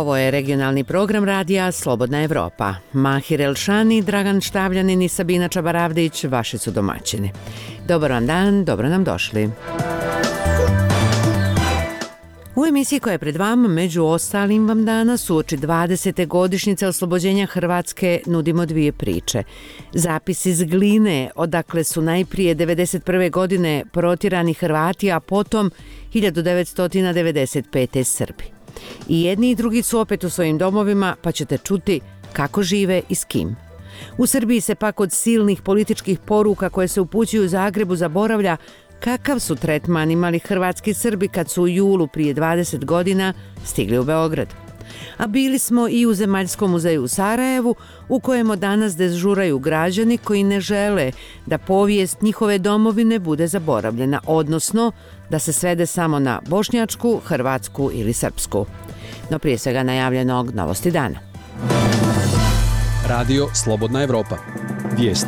Ovo je regionalni program radija Slobodna Evropa. Mahir Elšani, Dragan Štavljanin i Sabina Čabaravdić vaši su domaćini. Dobar vam dan, dobro nam došli. U emisiji koja je pred vama, među ostalim vam danas, uoči 20. godišnjice oslobođenja Hrvatske, nudimo dvije priče. Zapis iz Gline, odakle su najprije 1991. godine protjerani Hrvati, a potom 1995. Srbi. I jedni i drugi su opet u svojim domovima, pa ćete čuti kako žive i s kim. U Srbiji se pak od silnih političkih poruka koje se upućuju u Zagrebu zaboravlja kakav su tretman imali hrvatski Srbi kad su u julu prije 20 godina stigli u Beograd. A bili smo i u Zemaljskom muzeju u Sarajevu, u kojemu danas dežuraju građani koji ne žele da povijest njihove domovine bude zaboravljena, odnosno da se svede samo na bošnjačku, hrvatsku ili srpsku. No prije svega najavljenog novosti dana. Radio Slobodna Evropa. Vijesti.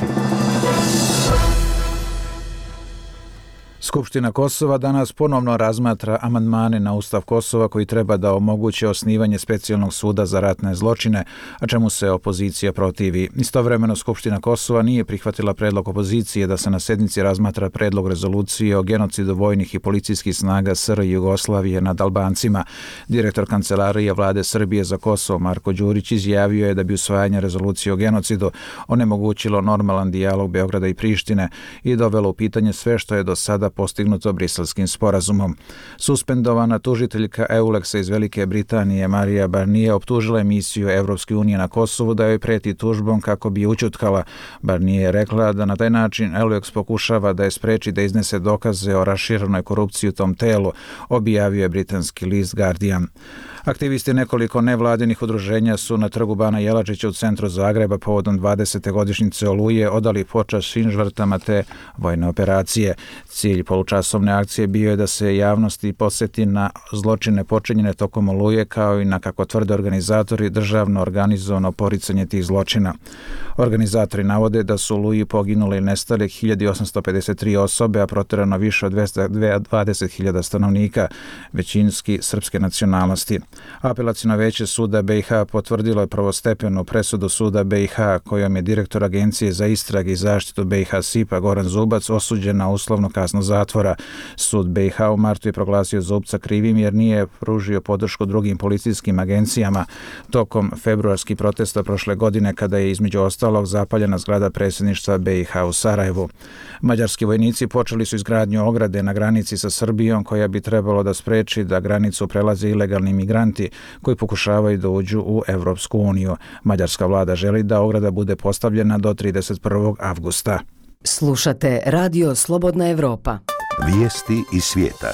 Skupština Kosova danas ponovno razmatra amandmane na Ustav Kosova koji treba da omoguće osnivanje specijalnog suda za ratne zločine, a čemu se opozicija protivi. Istovremeno Skupština Kosova nije prihvatila predlog opozicije da se na sednici razmatra predlog rezolucije o genocidu vojnih i policijskih snaga SR Jugoslavije nad Albancima. Direktor Kancelarije Vlade Srbije za Kosovo Marko Đurić izjavio je da bi usvajanje rezolucije o genocidu onemogućilo normalan dijalog Beograda i Prištine i dovelo u pitanje sve što je do sada postignuto Briselskim sporazumom. Suspendovana tužiteljka Euleksa iz Velike Britanije Marija Barnier optužila je misiju Evropske unije na Kosovu da joj preti tužbom kako bi je ućutkala. Barnier je rekla da na taj način Euleks pokušava da je spreči da iznese dokaze o raširenoj korupciji u tom telu, objavio je britanski list Guardian. Aktivisti nekoliko nevladinih udruženja su na trgu Bana Jelačića u centru Zagreba povodom 20. godišnjice Oluje odali počast svim žrtvama te vojne operacije. Cilj polučasovne akcije bio je da se javnosti podsjeti na zločine počinjene tokom Oluje, kao i na, kako tvrde organizatori, državno organizovano poricanje tih zločina. Organizatori navode da su u Oluji poginule i nestale 1853 osobe, a protjerano više od 220.000 stanovnika, većinski srpske nacionalnosti. Apelaciono veće suda BiH potvrdilo je prvostepenu presudu suda BiH kojom je direktor Agencije za istrage i zaštitu BiH SIPA Goran Zubac osuđen na uslovnu kaznu zatvora. Sud BiH u martu je proglasio Zubca krivim jer nije pružio podršku drugim policijskim agencijama tokom februarskih protesta prošle godine kada je između ostalog zapaljena zgrada predsjedništva BiH u Sarajevu. Mađarski vojnici počeli su izgradnju ograde na granici sa Srbijom koja bi trebalo da spreči da granicu prelaze ilegalni migranti koji pokušavaju da uđu u Evropsku uniju. Mađarska vlada želi da ograda bude postavljena do 31. avgusta. Slušate Radio Slobodna Evropa. Vijesti iz svijeta.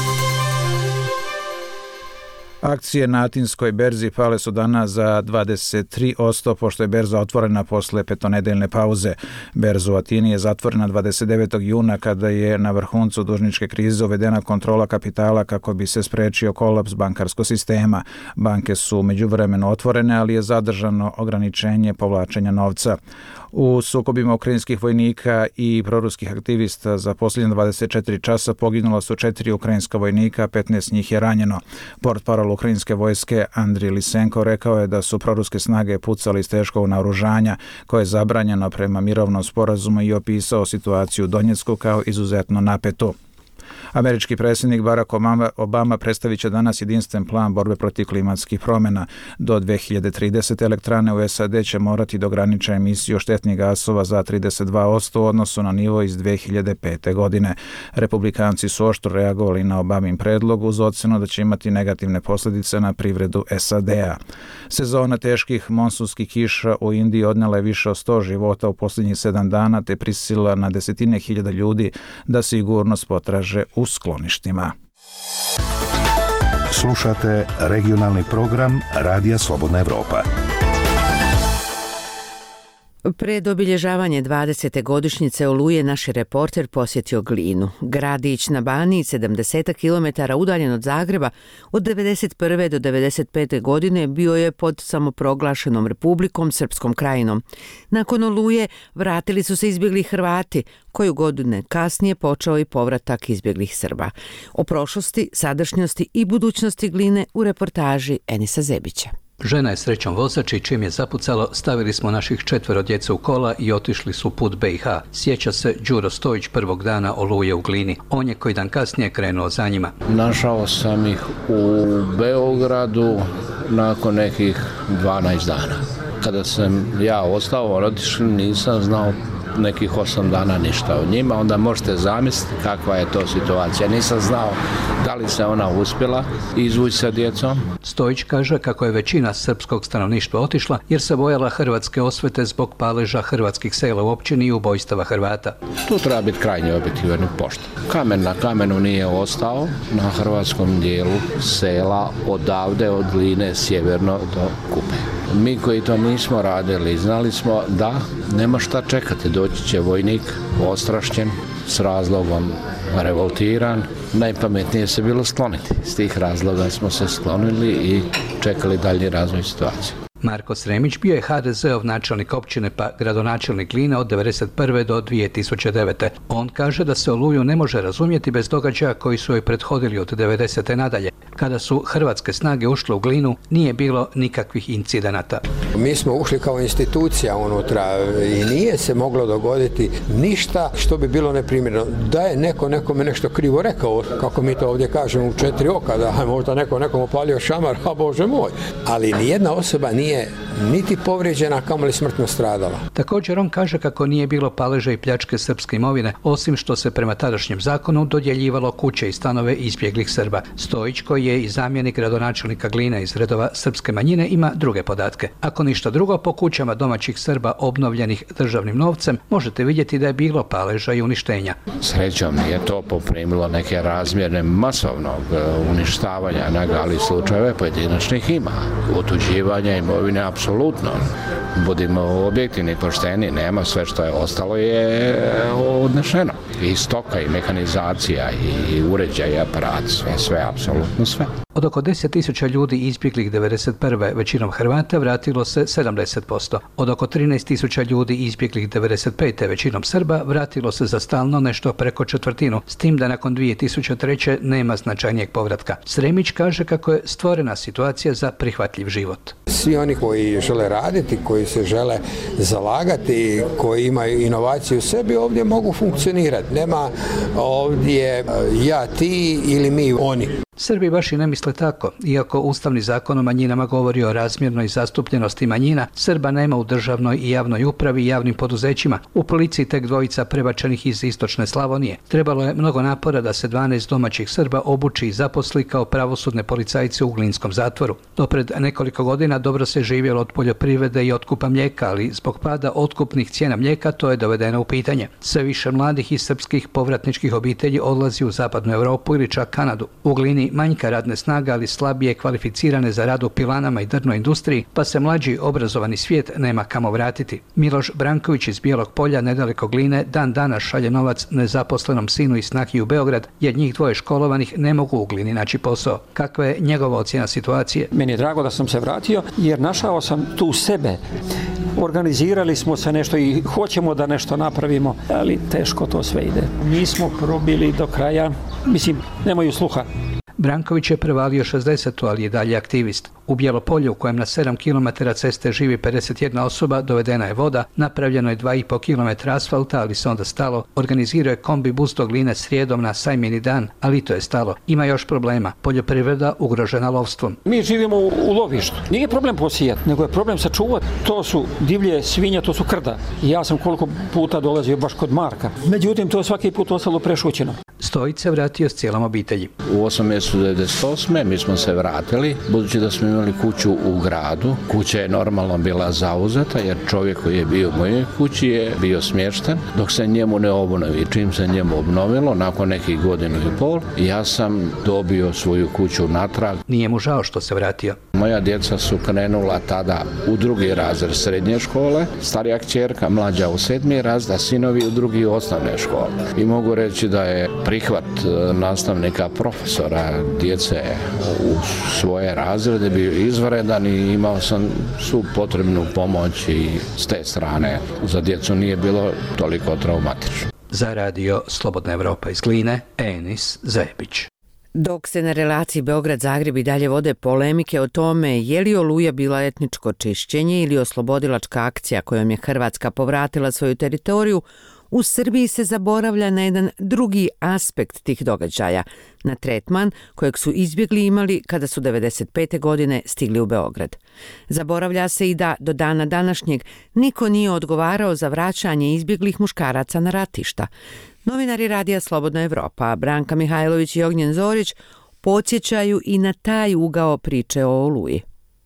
Akcije na Atinskoj berzi pale su danas za 23%, pošto je berza otvorena posle petonedeljne pauze. Berza u Atini je zatvorena 29. juna kada je na vrhuncu dužničke krize uvedena kontrola kapitala kako bi se sprečio kolaps bankarskog sistema. Banke su međuvremeno otvorene, ali je zadržano ograničenje povlačenja novca. U sukobima ukrajinskih vojnika i proruskih aktivista za posljednje 24 časa poginula su 4 ukrajinska vojnika, 15 njih je ranjeno. Portparol ukrajinske vojske Andrij Lisenko rekao je da su proruske snage pucali iz teškog naoružanja koje je zabranjeno prema mirovnom sporazumu i opisao situaciju u Donjecku kao izuzetno napetu. Američki predsjednik Barack Obama predstavit će danas jedinstven plan borbe protiv klimatskih promjena. Do 2030. elektrane u SAD će morati da ograniče emisiju štetnih gasova za 32% u odnosu na nivo iz 2005. godine. Republikanci su oštro reagovali na Obamin predlog uz ocenu da će imati negativne posljedice na privredu SAD-a. Sezona teških monsunskih kiša u Indiji odnela je više od 100 života u posljednjih 7 dana te prisilila na desetine hiljada ljudi da sigurnost potraže u skloništima. Slušate regionalni program Radija Slobodna Evropa. Pred obilježavanje 20. godišnjice Oluje naš je reporter posjetio Glinu. Gradić na Baniji, 70 km udaljen od Zagreba, od 1991. do 1995. godine bio je pod samoproglašenom Republikom Srpskom krajinom. Nakon Oluje vratili su se izbjegli Hrvati, koju godine kasnije počeo i povratak izbjeglih Srba. O prošlosti, sadašnjosti i budućnosti Gline u reportaži Enisa Zebića. Žena je srećom vozač i čim je zapucalo, stavili smo naših 4 djece u kola i otišli su put BiH. Sjeća se Đuro Stojić prvog dana Oluje u Glini. On je koji dan kasnije krenuo za njima. Našao sam ih u Beogradu nakon nekih 12 dana. Kada sam ja ostao, otišli, nisam znao nekih 8 dana ništa o njima, onda možete zamisliti kakva je to situacija. Nisam znao da li se ona uspjela izvući sa djecom. Stojić kaže kako je većina srpskog stanovništva otišla jer se bojala hrvatske osvete zbog paleža hrvatskih sela u općini i ubojstava Hrvata. Tu treba biti krajnje objektivan i pošten. Kamen na kamenu nije ostao na hrvatskom dijelu sela odavde od Gline sjeverno do Kupe. Mi koji to nismo radili, znali smo da nema šta čekati, doći će vojnik ostrašćen, s razlogom revoltiran. Najpametnije se bilo skloniti. S tih razloga smo se sklonili i čekali dalji razvoj situacije. Marko Sremić bio je HDZ-ov načelnik općine pa gradonačelnik Gline od 1991. do 2009. On kaže da se Oluju ne može razumjeti bez događaja koji su joj prethodili od 90. nadalje. Kada su hrvatske snage ušle u Glinu, nije bilo nikakvih incidenata. Mi smo ušli kao institucija unutra i nije se moglo dogoditi ništa što bi bilo neprimjereno. Da je neko nekome nešto krivo rekao, kako mi to ovdje kažemo u 4 oka, da je možda neko nekom opalio šamar, a Bože moj. Ali nijedna osoba nije niti povrijeđena, kamoli smrtno stradala. Također on kaže kako nije bilo paleža i pljačke srpske imovine, osim što se prema tadašnjem zakonu dodjeljivalo kuće i stanove izbjeglih Srba. Stojić, koji je i zamjenik gradonačelnika Gline iz redova srpske manjine, ima druge podatke. Ako ništa drugo, po kućama domaćih Srba obnovljenih državnim novcem možete vidjeti da je bilo paleža i uništenja. Srećom nije to poprimilo neke razmjerne masovnog uništavanja, ali slučajeve pojedinačnih ima. Otuđivanja imovine apsolutno. Budimo objektivni, pošteni, nema, sve što je ostalo je odnešeno. I stoka, i mehanizacija, i uređaj, i aparat, sve, apsolutno sve. Od oko 10.000 ljudi izbjeglih 1991. većinom Hrvata vratilo se 70%. Od oko 13.000 ljudi izbjeglih 1995. većinom Srba vratilo se za stalno nešto preko četvrtinu, s tim da nakon 2003. nema značajnijeg povratka. Sremić kaže kako je stvorena situacija za prihvatljiv život. Svi oni koji žele raditi, koji se žele zalagati, koji imaju inovaciju u sebi, ovdje mogu funkcionirati. Nema ovdje ja, ti ili mi, oni. Srbi baš i ne misle tako. Iako Ustavni zakon o manjinama govori o razmjernoj zastupljenosti manjina, Srba nema u državnoj i javnoj upravi i javnim poduzećima. U policiji tek 2 prebačenih iz istočne Slavonije. Trebalo je mnogo napora da se 12 domaćih Srba obuči i zaposli kao pravosudne policajce u Glinskom zatvoru. Dopred nekoliko godina dobro se živjelo od poljoprivrede i otkupa mlijeka, ali zbog pada otkupnih cijena mlijeka to je dovedeno u pitanje. Sve više mladih i srpskih povratničkih obitelji odlazi u zapadnu Europu ili čak Kanadu. U Glini manjka radne snage, ali slabije kvalificirane za rad u pilanama i drvnoj industriji, pa se mlađi obrazovani svijet nema kamo vratiti. Miloš Branković iz Bijelog Polja, nedaleko Gline, dan danas šalje novac nezaposlenom sinu i snahi u Beograd, jer njih 2 školovanih ne mogu u Glini naći posao. Kakva je njegova ocjena situacije? Meni je drago da sam se vratio, jer našao sam tu sebe. Organizirali smo se nešto i hoćemo da nešto napravimo, ali teško to sve ide. Nismo probili do kraja, mislim, nemaju sluha. Branković je prevalio 60, ali je dalje aktivist. U Bijelopolju, u kojem na 7 km ceste živi 51 osoba, dovedena je voda, napravljeno je 2,5 km asfalta, ali se onda stalo. Organizirao je kombi bus do Gline srijedom na sajmini dan, ali to je stalo. Ima još problema. Poljoprivreda ugrožena lovstvom. Mi živimo u lovištu. Nije problem posijati, nego je problem sačuvati. To su divlje svinje, to su krda. I ja sam koliko puta dolazio baš kod Marka. Međutim, to je svaki put ostalo prešućeno. Stojić se vratio s cijelom obitelji. U 8. mjesecu 1998. mi smo se vratili, budući da smo imali kuću u gradu. Kuća je normalno bila zauzeta, jer čovjek koji je bio u mojoj kući je bio smješten, dok se njemu ne obnovi. Čim se njemu obnovilo, nakon nekih 1,5 godina, ja sam dobio svoju kuću natrag. Nije mu žao što se vratio. Moja djeca su krenula tada u 2. razred srednje škole, starija kćerka, mlađa u 7. razred, a sinovi u 2. osnovne škole. I mogu reći da je prihvat nastavnika, profesora, djece u svoje razrede bio izvanredan i imao sam svu potrebnu pomoć i s te strane za djecu nije bilo toliko traumatično. Za radio Slobodna Evropa iz Gline, Enis Zebić. Dok se na relaciji Beograd-Zagreb i dalje vode polemike o tome je li Oluja bila etničko čišćenje ili oslobodilačka akcija kojom je Hrvatska povratila svoju teritoriju, u Srbiji se zaboravlja na jedan drugi aspekt tih događaja, na tretman kojeg su izbjegli imali kada su 1995. godine stigli u Beograd. Zaboravlja se i da do dana današnjeg niko nije odgovarao za vraćanje izbjeglih muškaraca na ratišta. Novinari Radija Slobodna Evropa, Branka Mihajlović i Ognjen Zorić, podsjećaju i na taj ugao priče o Oluji.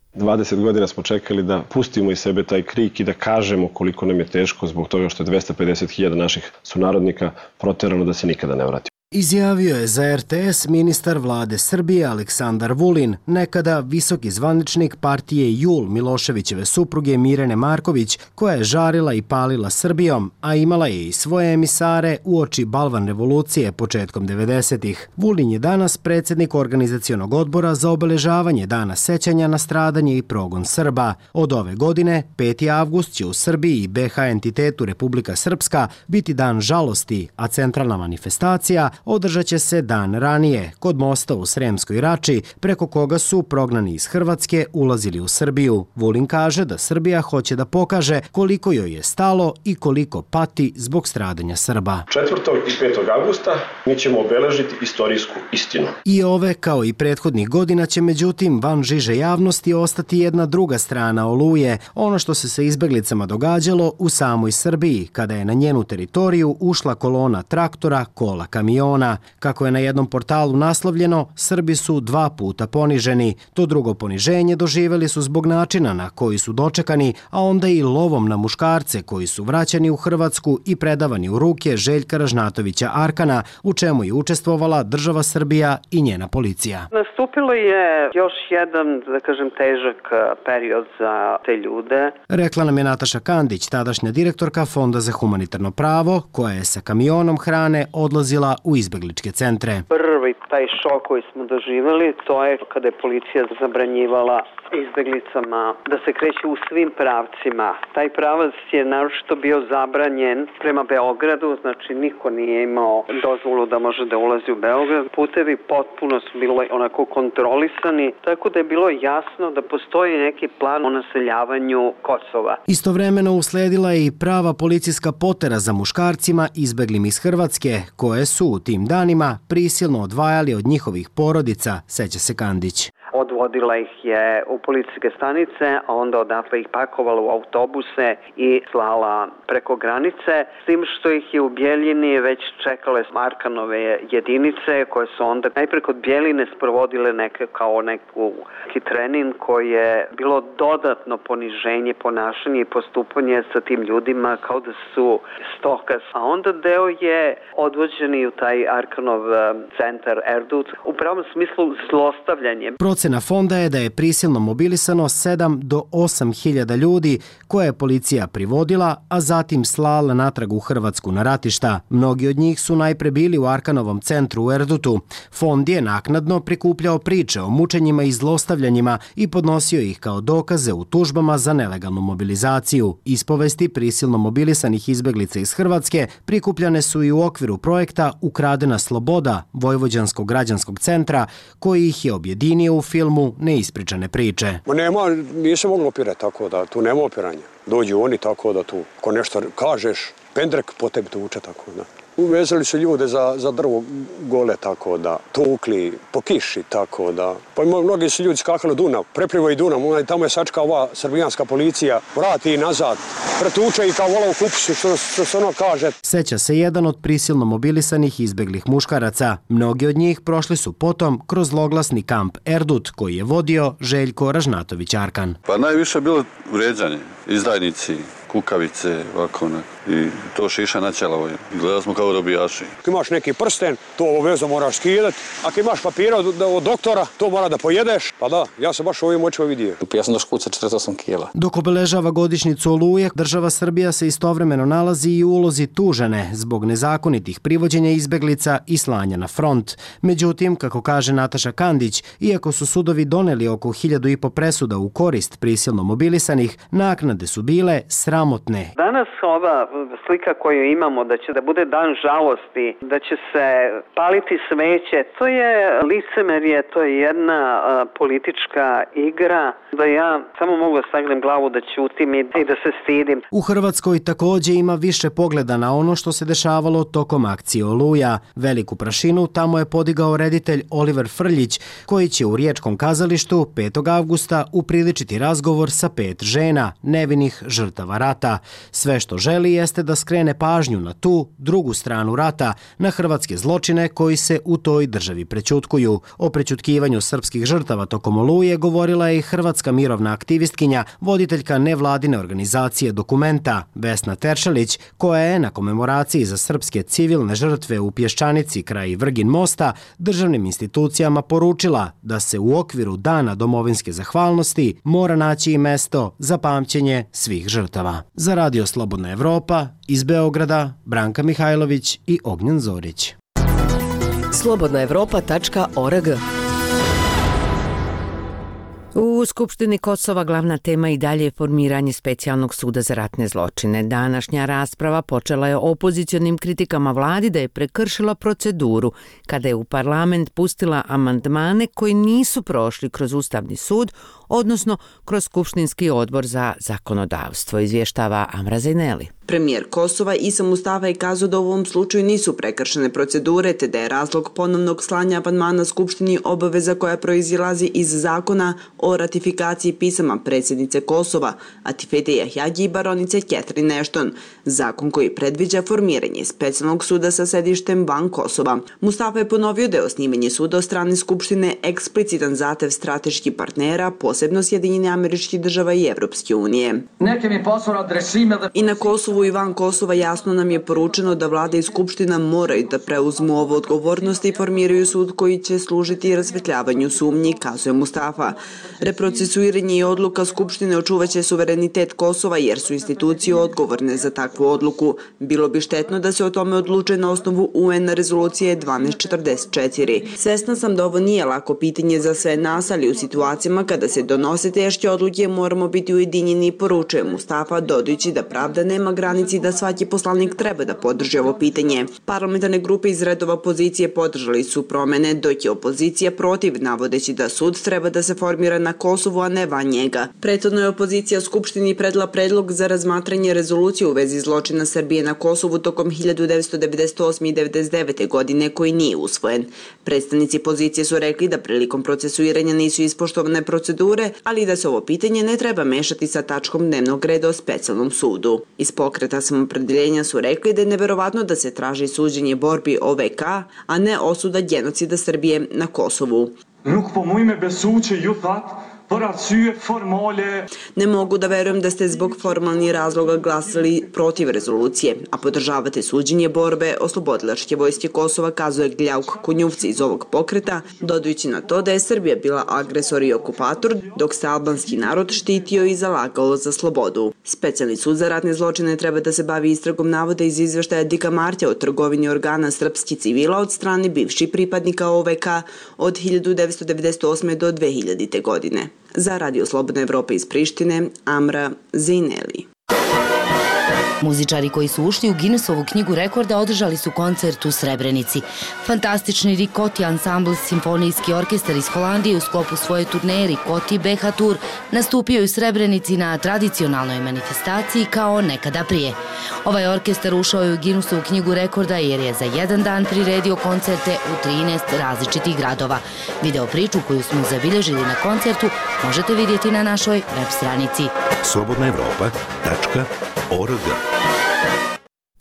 20 godina smo čekali da pustimo iz sebe taj krik i da kažemo koliko nam je teško zbog toga što je 250.000 naših sunarodnika proterano da se nikada ne vrati. Izjavio je za RTS ministar vlade Srbije Aleksandar Vulin, nekada visoki zvaničnik partije JUL Miloševićeve supruge Mirjane Marković, koja je žarila i palila Srbijom, a imala je i svoje emisare uoči Balvan revolucije početkom 90-ih. Vulin je danas predsjednik organizacionog odbora za obeležavanje Dana sećanja na stradanje i progon Srba. Od ove godine, 5. avgust će u Srbiji i BH entitetu Republika Srpska biti dan žalosti, a centralna manifestacija održat će se dan ranije, kod mosta u Sremskoj Rači, preko koga su prognani iz Hrvatske ulazili u Srbiju. Vulin kaže da Srbija hoće da pokaže koliko joj je stalo i koliko pati zbog stradanja Srba. 4. i 5. avgusta mi ćemo obeležiti istorijsku istinu. I ove, kao i prethodnih godina, će međutim van žiže javnosti ostati jedna druga strana Oluje, ono što se sa izbeglicama događalo u samoj Srbiji, kada je na njenu teritoriju ušla kolona traktora, kola, kamiona. Kako je na jednom portalu naslovljeno, Srbi su 2 puta poniženi. To drugo poniženje doživjeli su zbog načina na koji su dočekani, a onda i lovom na muškarce koji su vraćani u Hrvatsku i predavani u ruke Željka Ražnatovića Arkana, u čemu je učestvovala država Srbija i njena policija. Nastupilo je još jedan, da kažem, težak period za te ljude. Rekla nam je Nataša Kandić, tadašnja direktorka Fonda za humanitarno pravo, koja je sa kamionom hrane odlazila u izbegličke centre. Prvi taj šok koji smo doživjeli, to je kada je policija zabranjivala izbeglicama da se kreće u svim pravcima. Taj pravac je naročito bio zabranjen prema Beogradu, znači niko nije imao dozvolu da može da ulazi u Beograd. Putevi potpuno su bili onako kontrolisani, tako da je bilo jasno da postoji neki plan o naseljavanju Kosova. Istovremeno usledila je i prava policijska potera za muškarcima izbeglim iz Hrvatske, koje su u tim danima prisilno odvajali od njihovih porodica, seća se Kandić. Odvodila ih je u policijske stanice, a onda odatle ih pakovala u autobuse i slala preko granice, s tim što ih je u Bjeljini već čekale Arkanove jedinice koje su onda najprije kod Bjeline sprovodile neki trening koji je bilo dodatno poniženje, ponašanje i postupanje sa tim ljudima kao da su stoka. A onda deo je odvođen u taj Arkanov centar Erdut, u pravom smislu zlostavljanje. Procena fonda je da je prisilno mobilisano 7 do 8 hiljada ljudi koje je policija privodila, a zatim slala natrag u Hrvatsku na ratišta. Mnogi od njih su najpre bili u Arkanovom centru u Erdutu. Fond je naknadno prikupljao priče o mučenjima i zlostavljanjima i podnosio ih kao dokaze u tužbama za nelegalnu mobilizaciju. Ispovesti prisilno mobilisanih izbeglica iz Hrvatske prikupljane su i u okviru projekta Ukradena sloboda Vojvođanskog građanskog centra, koji ih je objedinio u filmu Neispričane priče. Nije se moglo opirati tako da tu nema opiranja. Dođu oni tako da tu, ko nešto kažeš, pendrek po tebi tuče tako da. Uvezali su ljude za drvo gole tako da, tukli po kiši tako da. Pa mnogi su ljudi skakali Dunav, preplivaju Dunav, tamo je sačka ova srbijanska policija, vrati i nazad, pretuče i kao vola u kupisu, što se ono kaže. Seća se jedan od prisilno mobilisanih izbeglih muškaraca. Mnogi od njih prošli su potom kroz zloglasni kamp Erdut, koji je vodio Željko Ražnatović Arkan. Pa najviše je bilo vrijeđanje, izdajnici, kukavice, ovako i to šiša načela. Izgledali smo kao robijači. Ako imaš neki prsten, to obavezno moraš skidati. Ako imaš papira od doktora, to mora da pojedeš. Pa da, ja sam baš ovim očima vidio. Ja sam došao kuca 48 kila. Dok obeležava godišnjicu Oluje, država Srbija se istovremeno nalazi i u ulozi tužene zbog nezakonitih privođenja izbeglica i slanja na front. Međutim, kako kaže Nataša Kandić, iako su sudovi doneli oko 1500 presuda u korist prisilno mobilisanih, naknade su bile sramotne. Danas ova slika koju imamo da će da bude dan žalosti, da će se paliti sveće, to je licemerje, to je jedna politička igra, da ja samo mogu da sagnem glavu da ćutim i da se stidim. U Hrvatskoj takođe ima više pogleda na ono što se dešavalo tokom akcije Oluja. Veliku prašinu tamo je podigao reditelj Oliver Frljić, koji će u Riječkom kazalištu 5. avgusta upriličiti razgovor sa 5 žena, nevinih žrtava rata. Sve što želi jeste da skrene pažnju na tu drugu stranu rata, na hrvatske zločine koji se u toj državi prećutkuju. O prećutkivanju srpskih žrtava tokom Oluje govorila je i hrvatska mirovna aktivistkinja, voditeljka nevladine organizacije Dokumenta, Vesna Teršelić, koja je na komemoraciji za srpske civilne žrtve u Pješčanici kraj Vrgin mosta državnim institucijama poručila da se u okviru Dana domovinske zahvalnosti mora naći i mesto za pamćenje svih žrtava. Za Radio Slobodna Evropa, iz Beograda, Branka Mihajlović i Ognjen Zorić. slobodnaevropa.org. U Skupštini Kosova glavna tema i dalje je formiranje specijalnog suda za ratne zločine. Današnja rasprava počela je opozicionim kritikama vladi da je prekršila proceduru kada je u parlament pustila amandmane koji nisu prošli kroz Ustavni sud, odnosno kroz Skupštinski odbor za zakonodavstvo, izvještava Amra Zajneli. Premijer Kosova Isa Mustafa je kazao da u ovom slučaju nisu prekršene procedure, te da je razlog ponovnog slanja amandmana Skupštini obaveza koja proizilazi iz zakona o ratifikaciji pisama predsjednice Kosova, Atifete Jahjađi i baronice Catherine Ashton, zakon koji predviđa formiranje specijalnog suda sa sedištem van Kosova. Mustafa je ponovio da je osnivanje suda od strane Skupštine eksplicitan zahtev strateških partnera, posebno Sjedinjenih Američkih Država i Evropske unije. I na Kosovu i van Kosova jasno nam je poručeno da vlada i Skupština moraju da preuzmu ovu odgovornost i formiraju sud koji će služiti rasvetljavanju sumnji, kazuje Mustafa. Reprocesuiranje i odluka Skupštine očuvaće suverenitet Kosova jer su institucije odgovorne za takvu odluku. Bilo bi štetno da se o tome odluče na osnovu UN rezolucije 1244. Svesna sam da ovo nije lako pitanje za sve nas, ali u situacijama kada se donose teške odluke moramo biti ujedinjeni, poručuje Mustafa, dodajući da pravda nema granici da svaki poslanik treba da podrži ovo pitanje. Parlamentarne grupe iz redova opozicije podržali su promene, dok je opozicija protiv, navodeći da sud treba da se formira na Kosovu, a ne van njega. Prethodno je opozicija Skupštini predala predlog za razmatranje rezolucije u vezi zločina Srbije na Kosovu tokom 1998. i 1999. godine koji nije usvojen. Predstavnici pozicije su rekli da prilikom procesuiranja nisu ispoštovane procedure, ali da se ovo pitanje ne treba mešati sa tačkom dnevnog reda o specijalnom sudu. Iz Pokreta Samoopredeljenja su rekli da je neverovatno da se traži suđenje borbi OVK, a ne osuda genocida Srbije na Kosovu. Ne mogu da verujem da ste zbog formalnih razloga glasali protiv rezolucije, a podržavate suđenje borbe oslobodilačke vojske Kosova, kazuje Gljauk Kunjuvci iz ovog pokreta, dodajući na to da je Srbija bila agresor i okupator, dok se albanski narod štitio i zalagao za slobodu. Specijalni sud za ratne zločine treba da se bavi istragom navoda iz izveštaja Dika Martja o trgovini organa srpskih civila od strane bivših pripadnika OVK od 1998. do 2000. godine. Za Radio Slobodna Evropa iz Prištine, Amra Zajneli. Muzičari koji su ušli u Guinnessovu knjigu rekorda održali su koncert u Srebrenici. Fantastični Ricotti ansambl simfonijski orkestar iz Holandije u sklopu svoje turneje Ricotti BH Tour nastupio je u Srebrenici na tradicionalnoj manifestaciji kao nekada prije. Ovaj orkestar ušao je u Guinnessovu knjigu rekorda jer je za jedan dan priredio koncerte u 13 različitih gradova. Video priču koju smo zabilježili na koncertu možete vidjeti na našoj web stranici. slobodnaevropa.org. A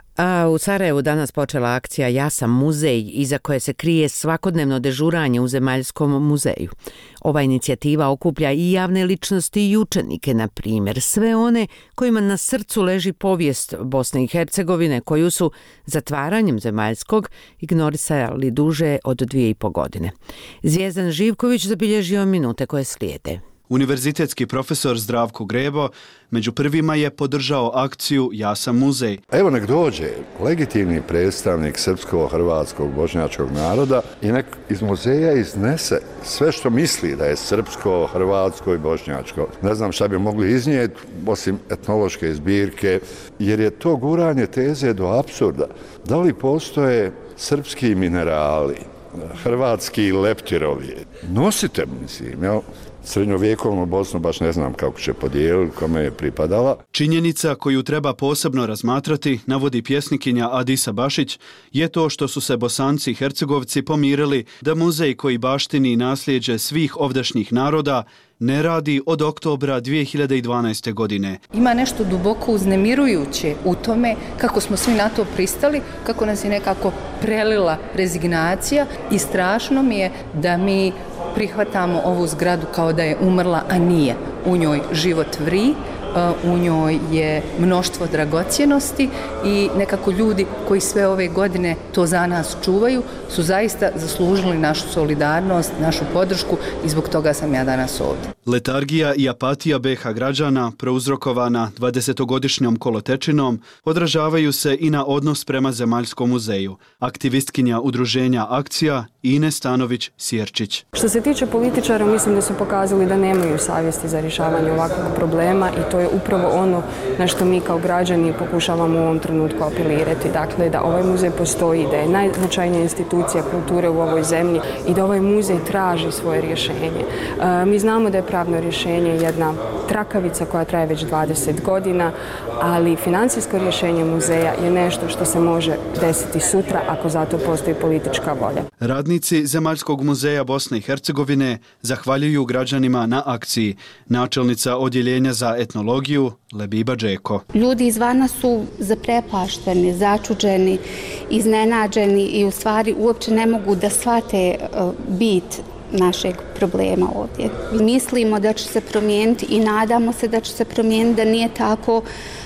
U Sarajevu danas počela akcija Ja sam muzej, iza koje se krije svakodnevno dežuranje u Zemaljskom muzeju. Ova inicijativa okuplja i javne ličnosti i učenike, na primjer, sve one kojima na srcu leži povijest Bosne i Hercegovine, koju su zatvaranjem Zemaljskog ignorisali duže od 2,5 godine. Zvijezdan Živković zabilježio minute koje slijede. Univerzitetski profesor Zdravko Grebo među prvima je podržao akciju Ja sam muzej. Evo nek dođe legitimni predstavnik srpskog, hrvatskog, bošnjačkog naroda i nek iz muzeja iznese sve što misli da je srpsko, hrvatsko i bošnjačko. Ne znam šta bi mogli iznijeti osim etnološke zbirke, jer je to guranje teze do apsurda. Da li postoje srpski minerali, hrvatski leptirovi? Nosite, mislim, jel? Srednjovjekovnu Bosnu baš ne znam kako će podijeliti, kome je pripadala. Činjenica koju treba posebno razmatrati, navodi pjesnikinja Adisa Bašić, je to što su se Bosanci i Hercegovci pomirili da muzej koji baštini nasljeđe svih ovdašnjih naroda ne radi od oktobra 2012. godine. Ima nešto duboko uznemirujuće u tome kako smo svi na to pristali, kako nas je nekako prelila rezignacija i strašno mi je da mi prihvatamo ovu zgradu kao da je umrla, a nije. U njoj život vri, u njoj je mnoštvo dragocjenosti i nekako ljudi koji sve ove godine to za nas čuvaju su zaista zaslužili našu solidarnost, našu podršku i zbog toga sam ja danas ovdje. Letargija i apatija BiH građana, prouzrokovana 20-godišnjom kolotečinom, odražavaju se i na odnos prema Zemaljskom muzeju. Aktivistkinja udruženja Akcija Ines Stanović-Sjerčić. Što se tiče političara, mislim da su pokazali da nemaju savjesti za rješavanje ovakvog problema i to je upravo ono na što mi kao građani pokušavamo u ovom trenutku apelirati. Dakle, da ovaj muzej postoji, da je najznačajnija institucija kulture u ovoj zemlji i da ovaj muzej traži svoje rješenje. Mi znamo da je pravno rješenje jedna trakavica koja traje već 20 godina, ali financijsko rješenje muzeja je nešto što se može desiti sutra ako zato postoji politička volja. Radnici Zemaljskog muzeja Bosne i Hercegovine zahvaljuju građanima na akciji. Načelnica odjeljenja za etnologiju Lebiba Džeko. Ljudi izvana su zaprepašteni, začuđeni, iznenađeni i u stvari uopće ne mogu da shvate bit našeg problema ovdje. Mislimo da će se promijeniti i nadamo se da će se promijeniti, da nije tako.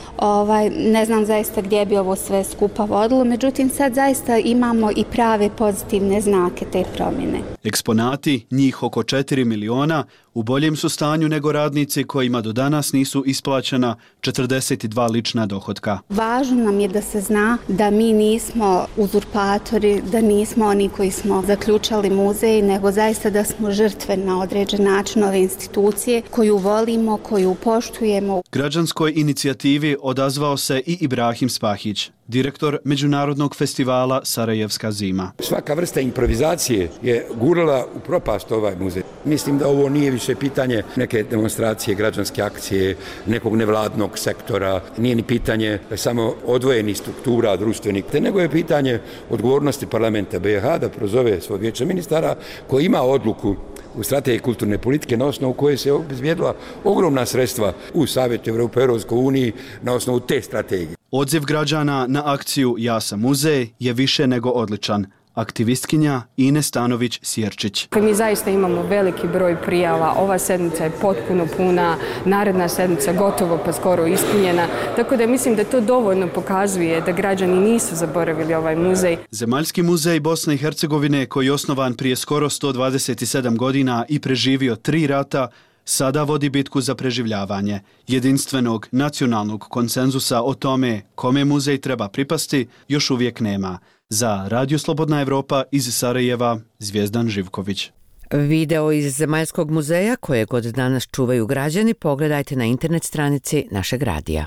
Ne znam zaista gdje bi ovo sve skupa vodilo, međutim sad zaista imamo i prave pozitivne znake te promjene. Eksponati, njih oko 4 miliona, u boljem su stanju nego radnici kojima do danas nisu isplaćena 42 lična dohotka. Važno nam je da se zna da mi nismo uzurpatori, da nismo oni koji smo zaključali muzej, nego zaista da smo žrtve na određen način ove institucije koju volimo, koju poštujemo. Građanskoj inicijativi odazvao se i Ibrahim Spahić, direktor Međunarodnog festivala Sarajevska zima. Svaka vrsta improvizacije je gurala u propast ovaj muzej. Mislim da ovo nije više pitanje neke demonstracije, građanske akcije, nekog nevladnog sektora, nije ni pitanje samo odvojenih struktura društvenih, nego je pitanje odgovornosti parlamenta BiH da prozove svoj vijeće ministara koji ima odluku u strategiji kulturne politike na osnovu koje se obezbijedila ogromna sredstva u Savjetu Evrope, Europskoj uniji na osnovu te strategije. Odziv građana na akciju Ja sam muzej je više nego odličan. Aktivistkinja Ines Stanović-Sjerčić. Mi zaista imamo veliki broj prijava, ova sedmica je potpuno puna, naredna sedmica gotovo pa skoro ispunjena, tako da mislim da to dovoljno pokazuje da građani nisu zaboravili ovaj muzej. Zemaljski muzej Bosne i Hercegovine, koji je osnovan prije skoro 127 godina i preživio 3 rata, sada vodi bitku za preživljavanje. Jedinstvenog nacionalnog konsenzusa o tome kome muzej treba pripasti još uvijek nema. Za Radio Slobodna Evropa iz Sarajeva, Zvijezdan Živković. Video iz Zemaljskog muzeja kojeg od danas čuvaju građani pogledajte na internet stranici našeg radija.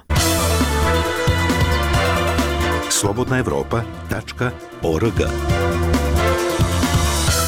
slobodnaevropa.org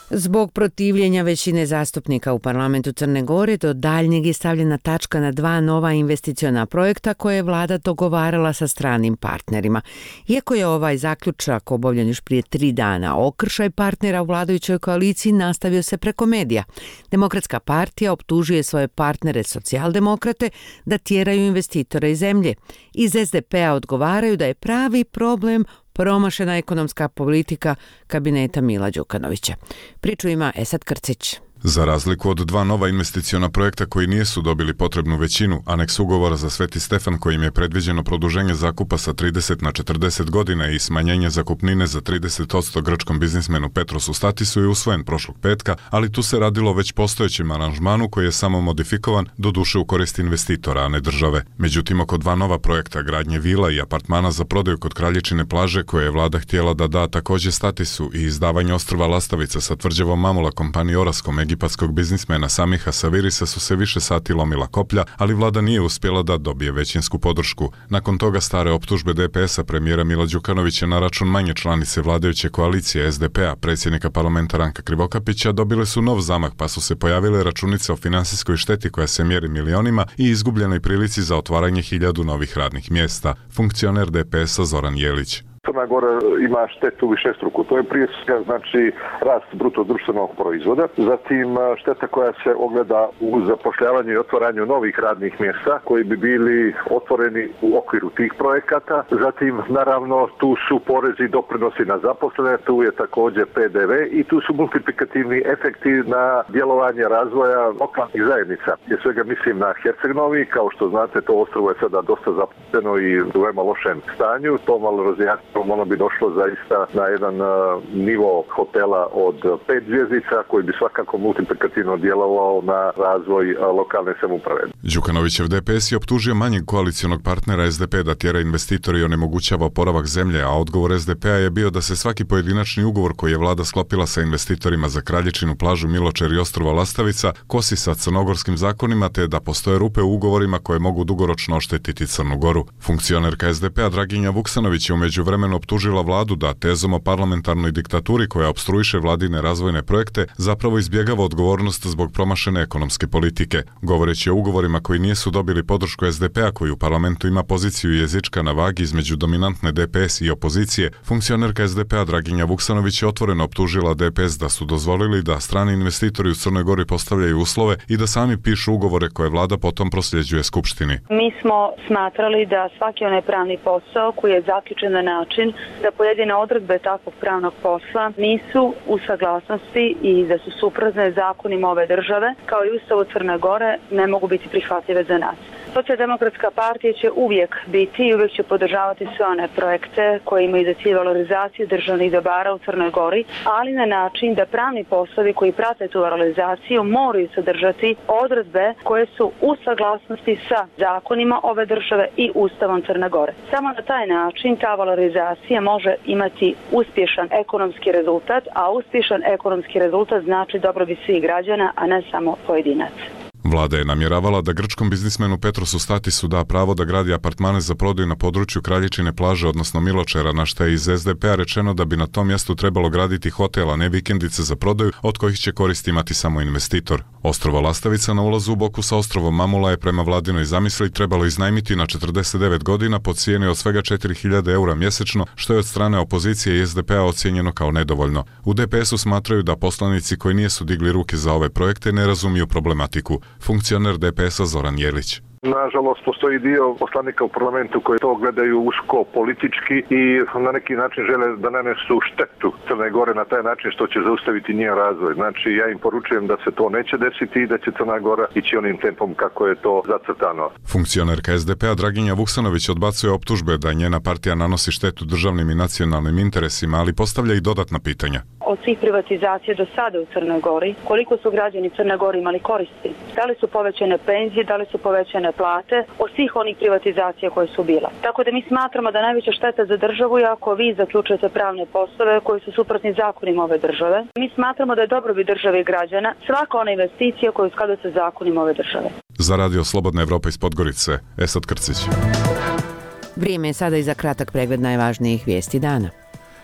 Zbog protivljenja većine zastupnika u parlamentu Crne Gore do daljnjeg je stavljena tačka na 2 nova investiciona projekta koje je vlada dogovarala sa stranim partnerima. Iako je ovaj zaključak obavljen još prije 3 dana, okršaj partnera u vladajućoj koaliciji nastavio se preko medija. Demokratska partija optužuje svoje partnere socijaldemokrate da tjeraju investitore iz zemlje. Iz SDP-a odgovaraju da je pravi problem promašena ekonomska politika kabineta Mila Đukanovića. Priču ima Esad Krcić. Za razliku od 2 nova investiciona projekta koji nisu dobili potrebnu većinu, aneks ugovora za Sveti Stefan kojim je predviđeno produženje zakupa sa 30 na 40 godina i smanjenje zakupnine za 30% grčkom biznismenu Petrosu Statisu je usvojen prošlog petka, ali tu se radilo već postojećem aranžmanu koji je samo modifikovan, doduše u korist investitora, a ne države. Međutim, oko 2 nova projekta gradnje vila i apartmana za prodaju kod Kraljičine plaže koje je vlada htjela da da također Statisu i izdavanje ostrva Lastavica sa tvrđavom Mamula kompaniji Oraskom egipatskog biznismena Samiha Savirisa su se više sati lomila koplja, ali vlada nije uspjela da dobije većinsku podršku. Nakon toga stare optužbe DPS-a premijera Mila Đukanovića na račun manje članice vladajuće koalicije SDP-a, predsjednika parlamenta Ranka Krivokapića, dobile su nov zamah pa su se pojavile računice o finansijskoj šteti koja se mjeri milionima i izgubljenoj prilici za otvaranje 1000 novih radnih mjesta. Funkcioner DPS-a Zoran Jelić. Crna Gora ima štetu višestruku. To je prije svega znači rast bruto društvenog proizvoda, zatim šteta koja se ogleda u zapošljavanju i otvaranju novih radnih mjesta koji bi bili otvoreni u okviru tih projekata. Zatim naravno tu su porezi i doprinosi na zaposlene, tu je također PDV i tu su multiplikativni efekti na djelovanje razvoja lokalnih zajednica. Prije svega mislim na Herceg-Novi, kao što znate to ostrvo je sada dosta zapušteno i u veoma lošem stanju, to malo razjasnimo. Ono bi došlo zaista na jedan nivo hotela od 5 zvjezdica koji bi svakako multiplikativno djelovao na razvoj lokalne samouprave. Đukanovićev DPS je optužio manjeg koalicionog partnera SDP da tjera investitori i onemogućava oporavak zemlje, a odgovor SDP-a je bio da se svaki pojedinačni ugovor koji je vlada sklopila sa investitorima za Kraljičinu plažu Miločer i ostrva Lastavica kosi sa crnogorskim zakonima te da postoje rupe u ugovorima koje mogu dugoročno oštetiti Crnu Goru. Funkcionerka SDP-a Draginja Vuksanović je u međuvremenu optužila vladu da tezom o parlamentarnoj diktaturi koja opstruiše vladine razvojne projekte zapravo izbjegava odgovornost zbog promašene ekonomske politike. Govoreći o ugovorima koji nisu dobili podršku SDP-a koji u parlamentu ima poziciju jezička na vagi između dominantne DPS i opozicije, funkcionerka SDP-a Draginja Vuksanović je otvoreno optužila DPS da su dozvolili da strani investitori u Crnoj Gori postavljaju uslove i da sami pišu ugovore koje vlada potom prosljeđuje Skupštini. Mi smo smatrali da svaki onaj pravni posao koji je zaključen na način da pojedine odredbe takvog pravnog posla nisu u saglasnosti i da su suprotne zakonima ove države, kao i Ustavu Crne Gore, ne mogu biti prihvatljive za nas. Socijaldemokratska partija će uvijek biti i uvijek će podržavati sve one projekte koji imaju za cilj valorizaciju državnih dobara u Crnoj Gori, ali na način da pravni poslovi koji prate tu valorizaciju moraju sadržati odredbe koje su u saglasnosti sa zakonima ove države i Ustavom Crne Gore. Samo na taj način ta valorizacija može imati uspješan ekonomski rezultat, a uspješan ekonomski rezultat znači dobrobit svih građana, a ne samo pojedinaca. Vlada je namjeravala da grčkom biznismenu Petrosu Statisu da pravo da gradi apartmane za prodaju na području Kraljičine plaže, odnosno Miločera, na što je iz SDP-a rečeno da bi na tom mjestu trebalo graditi hotel, a ne vikendice za prodaju, od kojih će korist imati samo investitor. Ostrvo Lastavica na ulazu u boku sa ostrovom Mamula je prema vladinoj zamisli trebalo iznajmiti na 49 godina po cijeni od svega 4.000 eura mjesečno, što je od strane opozicije i SDP-a ocijenjeno kao nedovoljno. U DPS-u smatraju da poslanici koji nisu digli ruke za ove projekte ne razumiju problematiku. Funkcioner DPS-a Zoran Jelić. Nažalost, postoji dio poslanika u parlamentu koji to gledaju usko politički i na neki način žele da nanesu štetu Crne Gore na taj način što će zaustaviti njen razvoj. Znači, ja im poručujem da se to neće desiti i da će Crna Gora ići onim tempom kako je to zacrtano. Funkcionerka SDP-a Draginja Vuksanović odbacuje optužbe da njena partija nanosi štetu državnim i nacionalnim interesima, ali postavlja i dodatna pitanja. Od svih privatizacija do sada u Crnoj Gori, koliko su građani Crne Gore imali koristi? Da li su povećane penzije, da li su povećane plate od svih onih privatizacija koje su bila. Tako da mi smatramo da najveća šteta za državu je ako vi zaključujete pravne poslove koji su suprotni zakonima ove države. Mi smatramo da je dobrobit države i građana svaka ona investicija koja je u skladu sa zakonima ove države. Za Radio Slobodna Evropa iz Podgorice, Esad Krcić. Vrijeme je sada i za kratak pregled najvažnijih vijesti dana.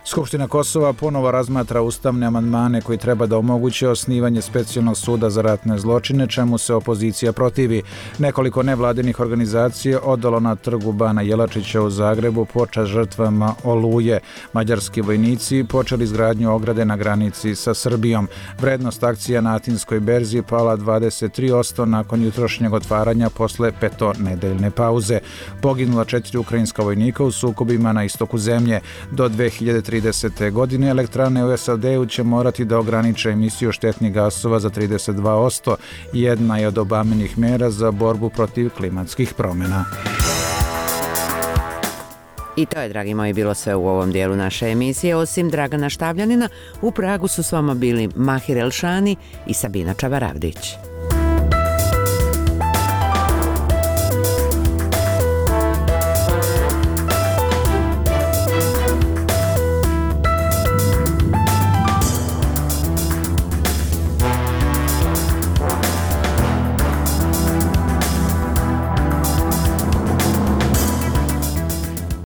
Skupština Kosova ponovo razmatra ustavne amandmane koji treba da omoguće osnivanje specijalnog suda za ratne zločine, čemu se opozicija protivi. Nekoliko nevladinih organizacija odalo na trgu Bana Jelačića u Zagrebu počast žrtvama Oluje. Mađarski vojnici počeli izgradnju ograde na granici sa Srbijom. Vrednost akcija na Atinskoj berzi pala 23% nakon jutrošnjeg otvaranja posle petonedeljne pauze. Poginula 4 ukrajinska vojnika u sukobima na istoku zemlje. Do 2030. godine elektrane u SAD-u će morati da ograniče emisiju štetnih gasova za 32%. Jedna je od Obaminih mera za borbu protiv klimatskih promjena. I to je, dragi moji, bilo sve u ovom dijelu naše emisije. Osim Dragana Štavljanina, u Pragu su s vama bili Mahir Elšani i Sabina Čavaravdić.